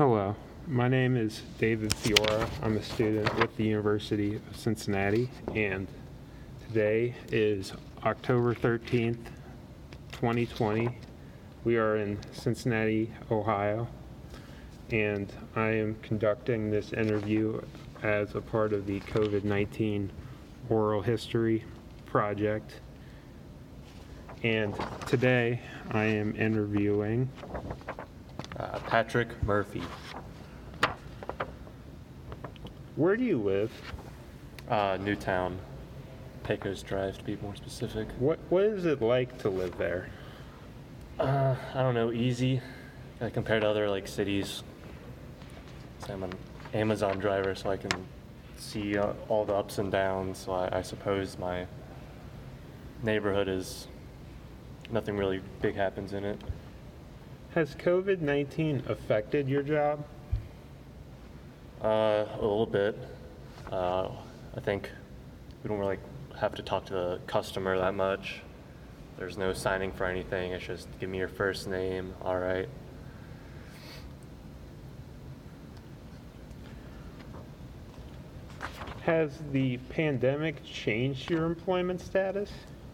Hello, my name is David Fiora. I'm a student with the University of Cincinnati, and today is October 13th, 2020. We are in Cincinnati, Ohio, and I am conducting this interview as a part of the COVID-19 oral history project. And today I am interviewing Patrick Murphy. Where do you live? Newtown, Pecos Drive to be more specific. What is it like to live there? I don't know, easy compared to other cities. So I'm an Amazon driver, so I can see all the ups and downs. So I suppose my neighborhood is nothing really big happens in it. Has COVID-19 affected your job? A little bit. I think we don't really have to talk to the customer that much. There's no signing for anything. It's just give me your first name. All right. Has the pandemic changed your employment status?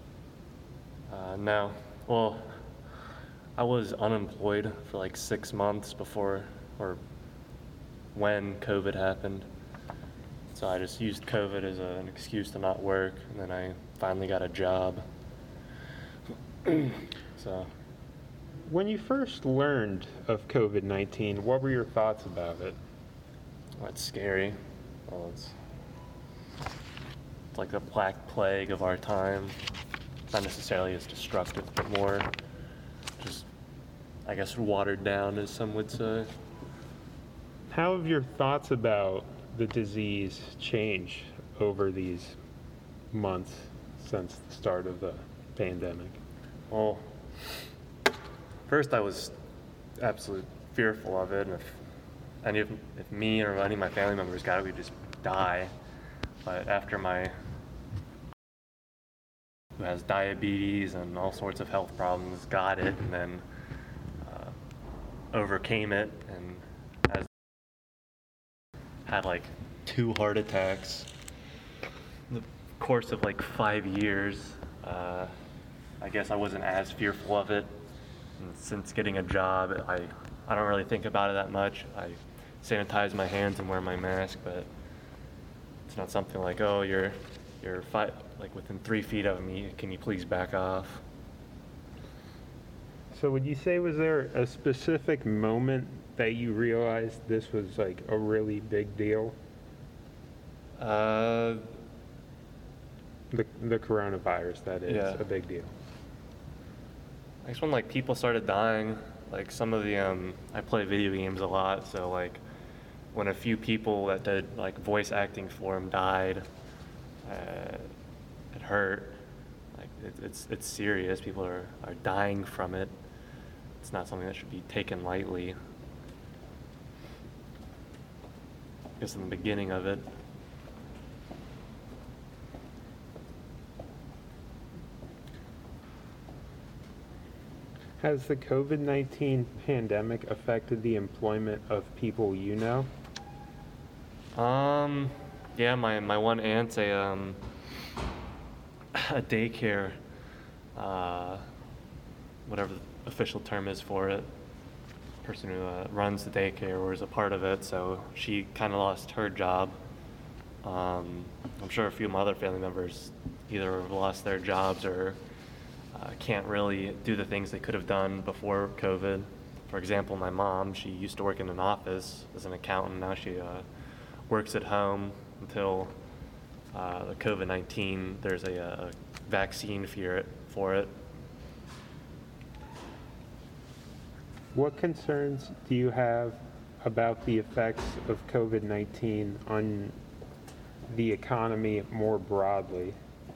No. Well, I was unemployed for 6 months before or when COVID happened. So I just used COVID as an excuse to not work, and then I finally got a job. So, When you first learned of COVID-19, what were your thoughts about it? well, it's scary. Well, it's like the Black Plague of our time. Not necessarily as destructive, but more just, I guess, watered down, as some would say. How have your thoughts about the disease changed over these months since the start of the pandemic? Well, first I was absolutely fearful of it, and if me or any of my family members got it, we'd just die. But after who has diabetes and all sorts of health problems got it, and then overcame it, and had 2 heart attacks in the course of 5 years. I guess I wasn't as fearful of it. And since getting a job, I don't really think about it that much. I sanitize my hands and wear my mask, but it's not something like, oh, you're within 3 feet of me, can you please back off? So would you say, was there a specific moment that you realized this was a really big deal? Uh, The coronavirus, that is, Yeah. a big deal. I guess when people started dying, some of the I play video games a lot, so when a few people that did voice acting for them died, it hurt. It's serious. People are dying from it. It's not something that should be taken lightly. I guess in the beginning of it. Has the COVID-19 pandemic affected the employment of people you know? Yeah, my one aunt's a daycare, whatever the official term is for it, person who runs the daycare or is a part of it, so she kind of lost her job. I'm sure a few of my other family members either lost their jobs or can't really do the things they could have done before COVID. For example, my mom, she used to work in an office as an accountant. Now she works at home until the COVID-19, there's a vaccine for it. What concerns do you have about the effects of COVID-19 on the economy more broadly?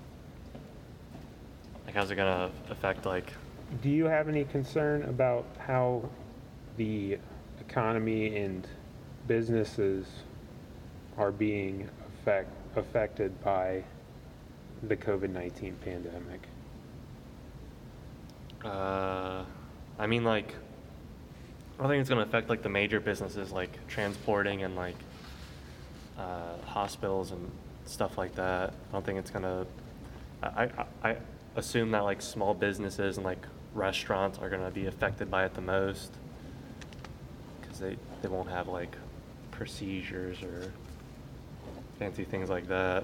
How's it gonna affect Do you have any concern about how the economy and businesses are being affected by the COVID-19 pandemic? I mean, I think it's going to affect like the major businesses like transporting and like hospitals and stuff like that. I don't think it's going to. I assume that like small businesses and like restaurants are going to be affected by it the most because they won't have like procedures or fancy things like that.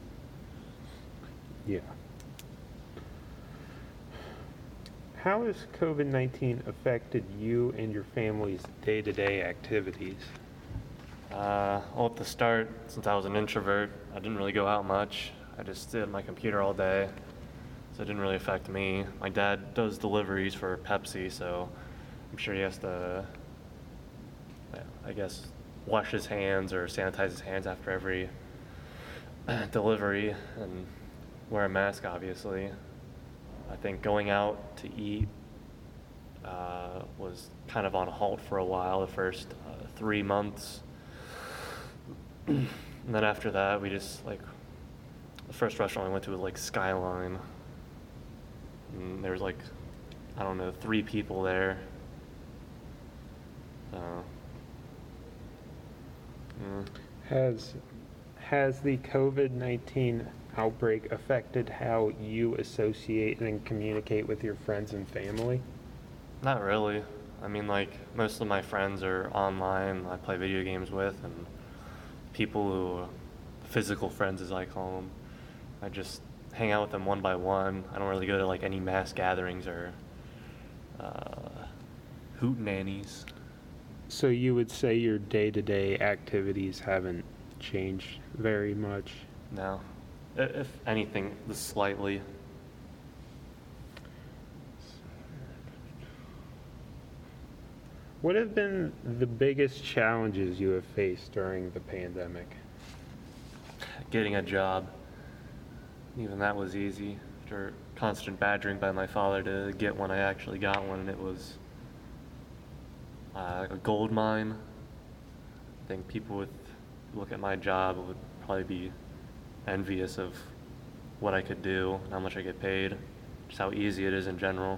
Yeah. How has COVID-19 affected you and your family's day-to-day activities? Well, at the start, since I was an introvert, I didn't really go out much. I just sit at my computer all day, so it didn't really affect me. My dad does deliveries for Pepsi, so I'm sure he has to, I guess, wash his hands or sanitize his hands after every delivery and wear a mask, obviously. I think going out to eat was kind of on halt for a while, the first 3 months. And then after that, we just like, the first restaurant we went to was like Skyline. And there was like, I don't know, 3 people there. Mm. Has the COVID-19 outbreak affected how you associate and communicate with your friends and family? Not really. I mean, like, most of my friends are online, I play video games with, and people who, physical friends as I call them, I just hang out with them one by one. I don't really go to, like, any mass gatherings or hootenannies. So you would say your day-to-day activities haven't changed very much? No. If anything, slightly. What have been the biggest challenges you have faced during the pandemic? Getting a job. Even that was easy. After constant badgering by my father to get one, I actually got one, and it was a gold mine. I think people would look at my job would probably be envious of what I could do, and how much I get paid, just how easy it is in general.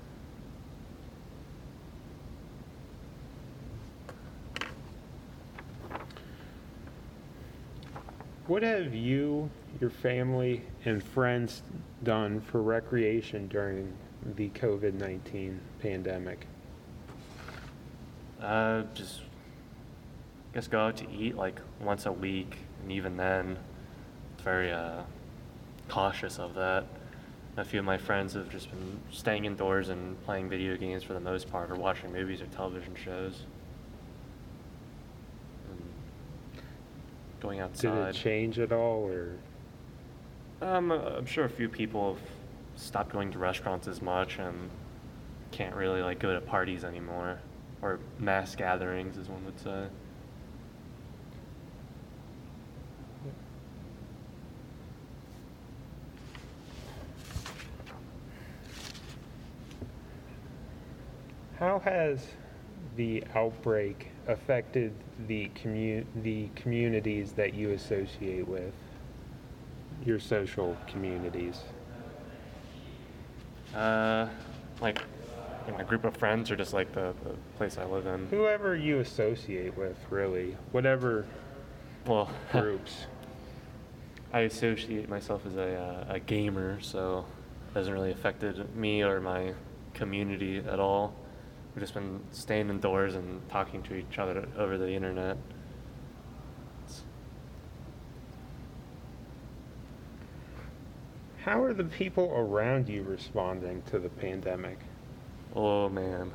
What have you, your family, and friends done for recreation during the COVID-19 pandemic? Just, I guess, go out to eat like once a week, and even then, it's very cautious of that. A few of my friends have just been staying indoors and playing video games for the most part, or watching movies or television shows. Going outside. Did it change at all, or? I'm sure a few people have stopped going to restaurants as much and can't really like go to parties anymore, or mass gatherings, as one would say. How has the outbreak affected the communities that you associate with, your social communities? Like my group of friends, or just like the place I live in. Whoever you associate with, really, whatever Well, groups. I associate myself as a gamer, so it hasn't really affected me or my community at all. We've just been staying indoors and talking to each other over the internet. How are the people around you responding to the pandemic? Oh man,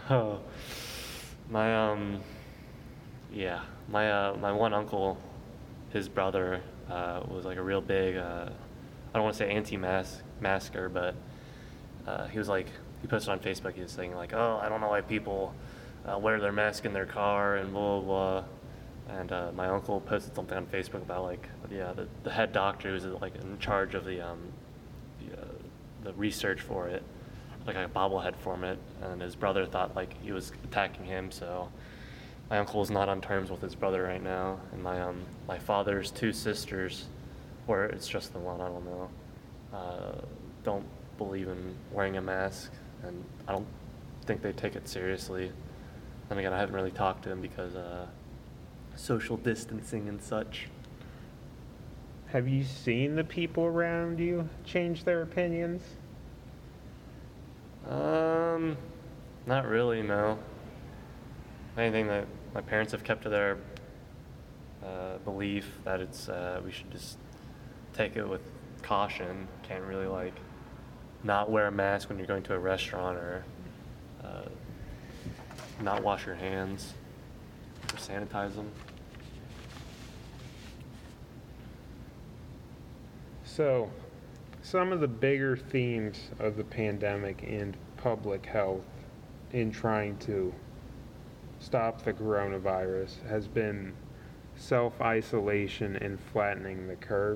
my yeah, my one uncle, his brother was like a real big I don't want to say anti-masker, but he was like, he posted on Facebook, he was saying like, oh, I don't know why people wear their mask in their car and blah blah blah. And my uncle posted something on Facebook about like, yeah, the head doctor who's like in charge of the research for it, like a bobblehead from it, and his brother thought like he was attacking him. So my uncle is not on terms with his brother right now, and my father's 2 sisters, or it's just the one, I don't know, don't believe in wearing a mask, and I don't think they take it seriously. Then again, I haven't really talked to him because social distancing and such. Have you seen the people around you change their opinions? Not really, no. Anything that my parents have kept to their belief that it's we should just take it with caution. Can't really like not wear a mask when you're going to a restaurant or not wash your hands or sanitize them. So, some of the bigger themes of the pandemic and public health in trying to stop the coronavirus has been self-isolation and flattening the curve.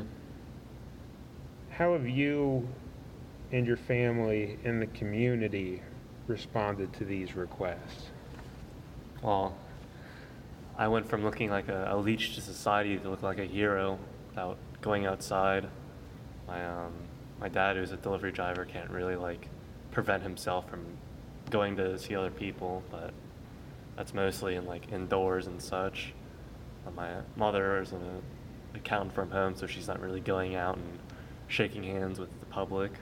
How have you and your family and the community responded to these requests? Well, I went from looking like a leech to society to look like a hero without going outside. My dad, who's a delivery driver, can't really like prevent himself from going to see other people, but that's mostly in like indoors and such. My mother is an accountant from home, so she's not really going out and shaking hands with the public.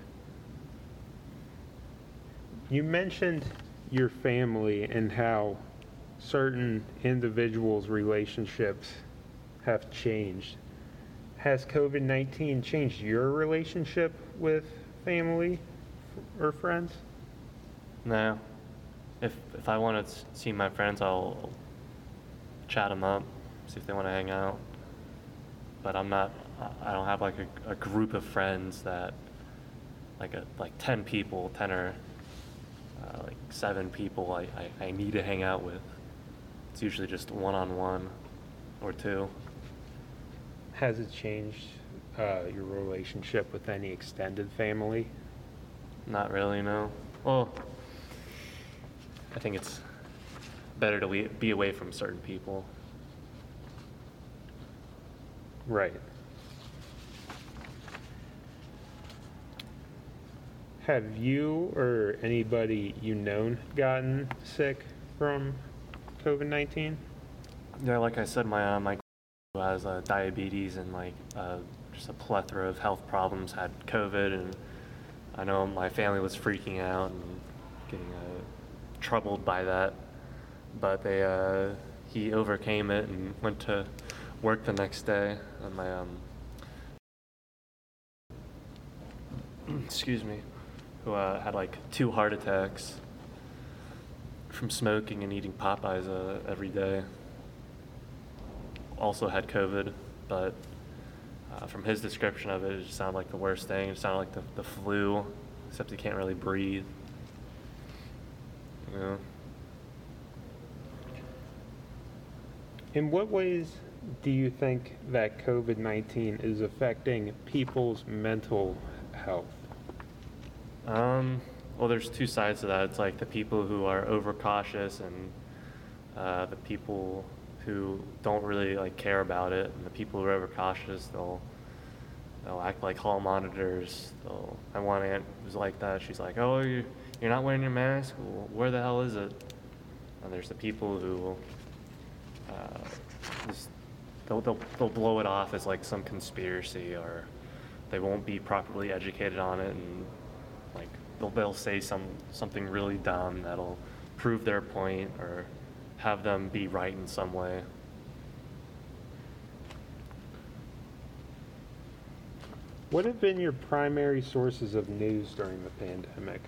You mentioned your family and how certain individuals' relationships have changed. Has COVID-19 changed your relationship with family or friends? No. If I want to see my friends, I'll chat them up, see if they want to hang out. But I don't have like a group of friends that, like 10 people, 10 or like 7 people I need to hang out with. It's usually just one-on-one or 2. Has it changed your relationship with any extended family? Not really, no. Well, I think it's better to be away from certain people. Right. Have you or anybody you known gotten sick from COVID-19? Yeah, like I said, my who has diabetes and like just a plethora of health problems had COVID, and I know my family was freaking out and getting troubled by that, but he overcame it and went to work the next day. And my excuse me, who had like 2 heart attacks from smoking and eating Popeyes every day, also had COVID, but from his description of it, it just sounded like the worst thing. It sounded like the flu, except he can't really breathe. Yeah. In what ways do you think that COVID-19 is affecting people's mental health? Well, there's 2 sides to that. It's like the people who are overcautious and the people who don't really like care about it, and the people who are overcautious, they'll act like hall monitors. My one aunt was like that. She's like, "Oh, you're not wearing your mask? Well, where the hell is it?" And there's the people who just they'll blow it off as like some conspiracy, or they won't be properly educated on it, and like they'll say something really dumb that'll prove their point or have them be right in some way. What have been your primary sources of news during the pandemic?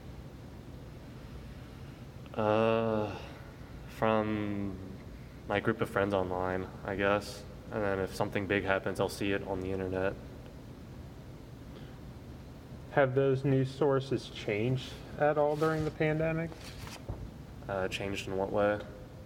From my group of friends online, I guess. And then if something big happens, I'll see it on the internet. Have those news sources changed at all during the pandemic? Changed in what way?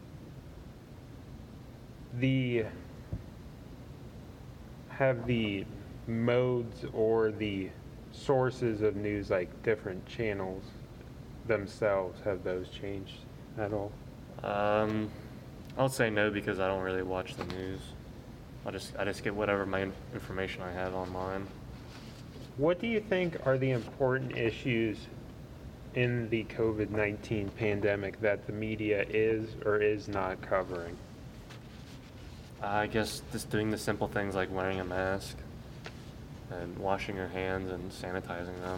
Have the modes or the sources of news, like different channels themselves, have those changed at all? I'll say no, because I don't really watch the news. I just get whatever my information I have online. What do you think are the important issues in the COVID-19 pandemic that the media is or is not covering? I guess just doing the simple things like wearing a mask and washing your hands and sanitizing them.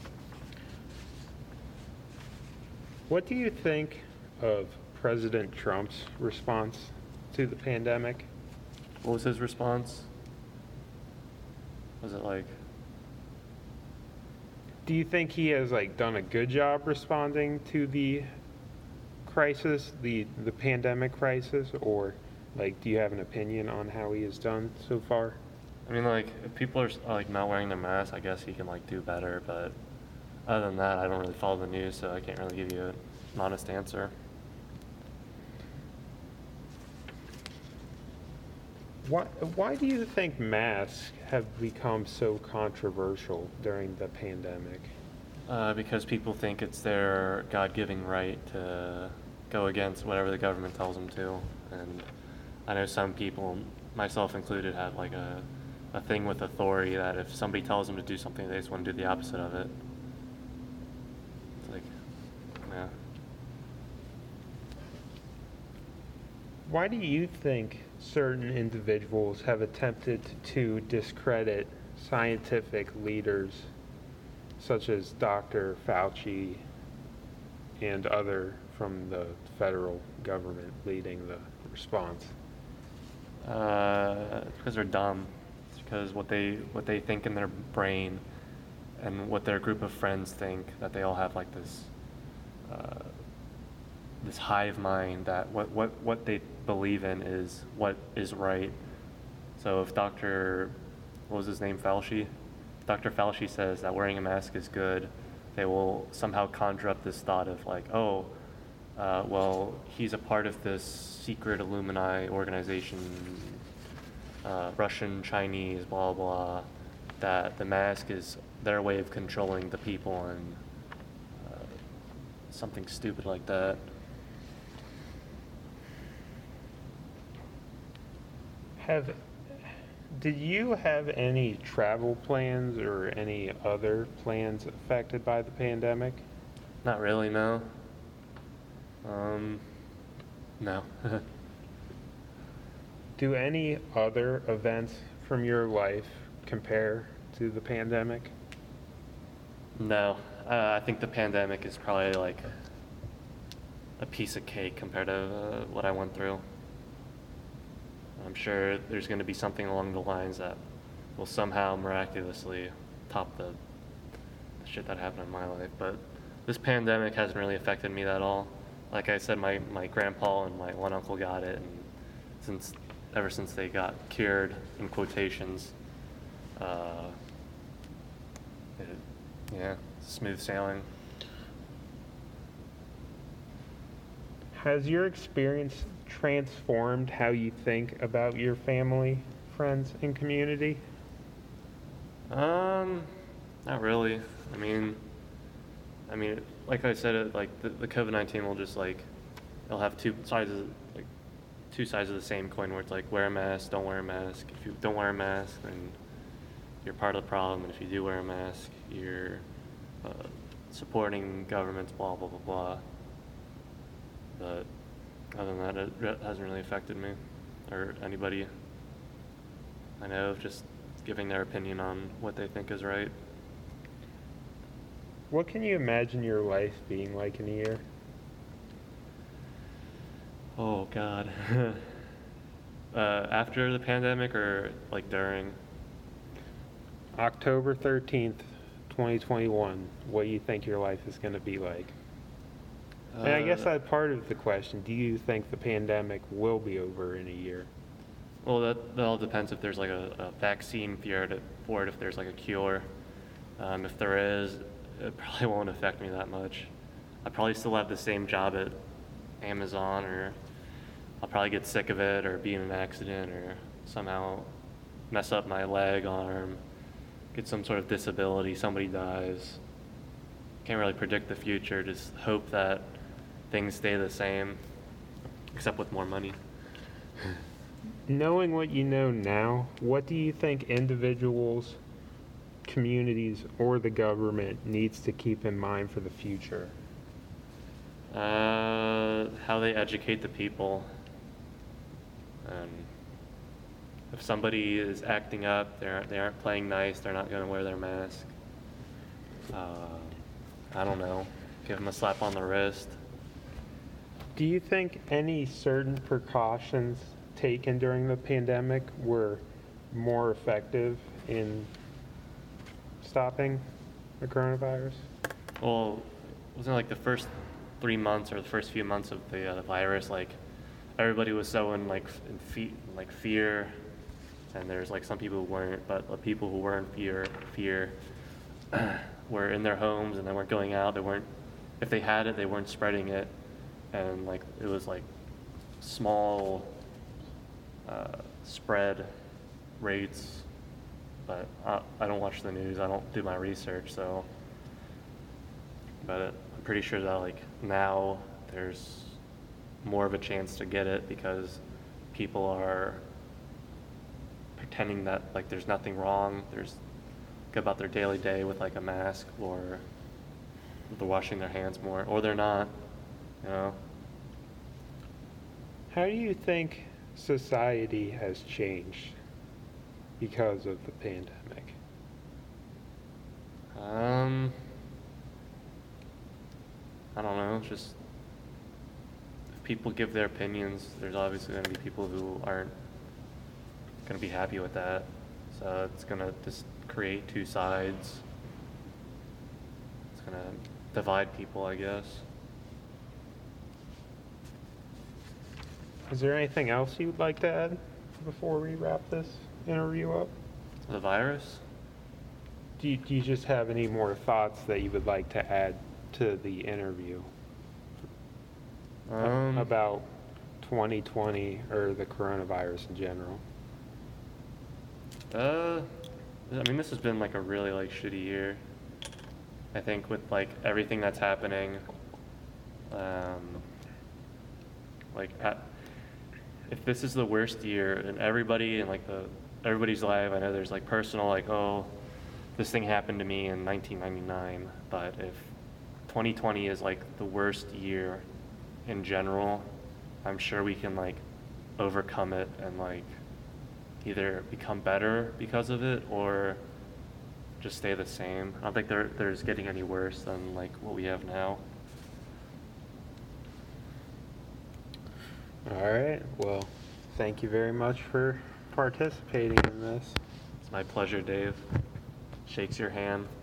What do you think of President Trump's response to the pandemic? What was his response? Was it like, Do you think he has done a good job responding to the crisis, the pandemic crisis, or do you have an opinion on how he has done so far? I mean, like, if people are not wearing their masks, I guess he can do better. But other than that, I don't really follow the news, so I can't really give you an honest answer. Why do you think masks have become so controversial during the pandemic? Because people think it's their God-given right to go against whatever the government tells them to. And I know some people, myself included, have a thing with authority that if somebody tells them to do something, they just want to do the opposite of it. It's yeah. Why do you think certain individuals have attempted to discredit scientific leaders such as Dr. Fauci and other from the federal government leading the response? It's because they're dumb. It's because what they think in their brain and what their group of friends think, that they all have this hive mind that what they believe in is what is right. So if what was his name, Fauci? Dr. Fauci says that wearing a mask is good, they will somehow conjure up this thought of well, he's a part of this secret Illuminati organization, Russian, Chinese, blah, blah, that the mask is their way of controlling the people and something stupid like that. Did you have any travel plans or any other plans affected by the pandemic? Not really, no. No. Do any other events from your life compare to the pandemic? No. I think the pandemic is probably a piece of cake compared to what I went through. I'm sure there's going to be something along the lines that will somehow miraculously top the shit that happened in my life. But this pandemic hasn't really affected me at all. Like I said, my grandpa and my one uncle got it, and ever since they got cured, in quotations, smooth sailing. Has your experience transformed how you think about your family, friends, and community? Not really. I mean, like I said, the COVID-19 will just it'll have two sides of the same coin, where it's wear a mask, don't wear a mask. If you don't wear a mask, then you're part of the problem, and if you do wear a mask, you're supporting governments, blah, blah, blah, blah. But other than that, it hasn't really affected me or anybody I know, just giving their opinion on what they think is right. What can you imagine your life being like in a year? Oh, God. After the pandemic or during? October 13th, 2021, what do you think your life is going to be like? And I guess that's part of the question. Do you think the pandemic will be over in a year? Well, that all depends if there's a vaccine for it, if there's a cure. If there is, it probably won't affect me that much. I probably still have the same job at Amazon, or I'll probably get sick of it or be in an accident or somehow mess up my leg, arm, get some sort of disability, somebody dies. Can't really predict the future, just hope that things stay the same, except with more money. Knowing what you know now, what do you think individuals communities or the government needs to keep in mind for the future? How they educate the people. And if somebody is acting up, they aren't playing nice, they're not going to wear their mask. I don't know. Give them a slap on the wrist. Do you think any certain precautions taken during the pandemic were more effective in stopping the coronavirus? Well, wasn't it like the first 3 months or the first few months of the virus, like everybody was so in like fear, and there's like some people who weren't, but the people who were in fear were in their homes and they weren't going out. They weren't, if they had it, they weren't spreading it, and like it was like small spread rates. But I don't watch the news. I don't do my research, so. But I'm pretty sure that like now there's more of a chance to get it because people are pretending that like there's nothing wrong. There's go about their daily day with like a mask, or they're washing their hands more, or they're not. You know. How do you think society has changed because of the pandemic? I don't know. Just if people give their opinions, there's obviously going to be people who aren't going to be happy with that. So it's going to just create two sides. It's going to divide people, I guess. Is there anything else you'd like to add before we wrap this interview up? The virus? Do you just have any more thoughts that you would like to add to the interview about 2020 or the coronavirus in general? I mean, this has been like a really like shitty year. I think with like everything that's happening, if this is the worst year and everybody in like everybody's life, I know there's like personal like, oh, this thing happened to me in 1999, but if 2020 is like the worst year in general, I'm sure we can like overcome it and like either become better because of it or just stay the same. I don't think there's getting any worse than like what we have now. All right. Well, thank you very much for participating in this. It's my pleasure, Dave. Shakes your hand.